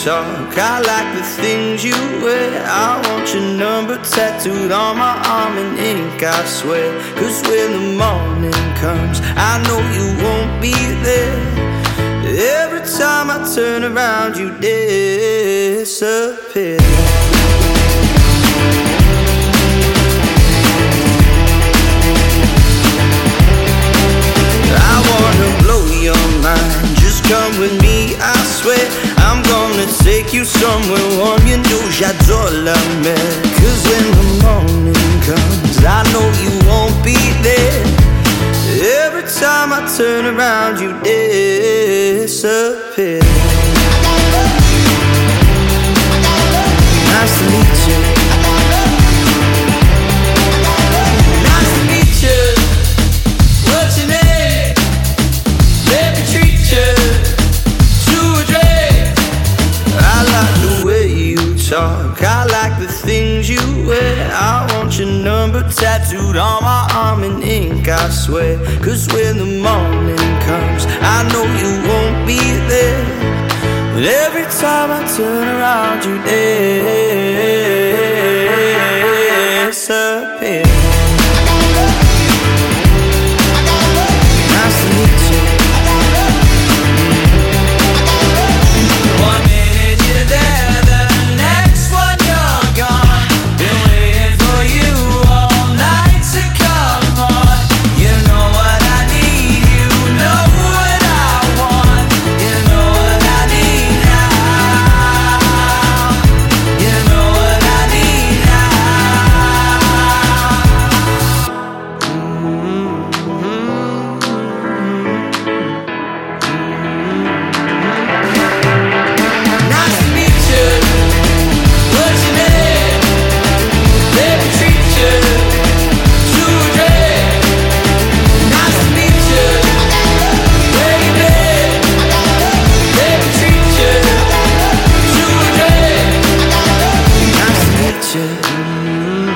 talk. I like the things you wear. I want your number tattooed on my arm in ink, I swear. 'Cause when the morning comes, I know you won't be there. Every time I turn around, you disappear. I wanna blow your mind. Just come with me, I swear. I'm gonna take you somewhere warm. You know j'adore la mer. 'Cause when the morning comes, I know you won't be there. Every time I turn around, you disappear. Nice to meet you. Nice to meet you. What's your name? Let me treat you to a drink. I like the way you talk. I like the things you wear. I want your number tattooed on my arm in ink, I swear. 'Cause when the morning comes, I know you won't be there. But every time I turn around, you disappear. Nice to meet you. One minute you're there, the next one you're gone. Been waiting for you all night to come on. You know what I need, you know what I want. You know what I need now. You know what I need Nice to meet you. What's your name? Let me treat you to a drink. Nice to meet you. Where you been? Let me treat you to a drink. Nice to meet you.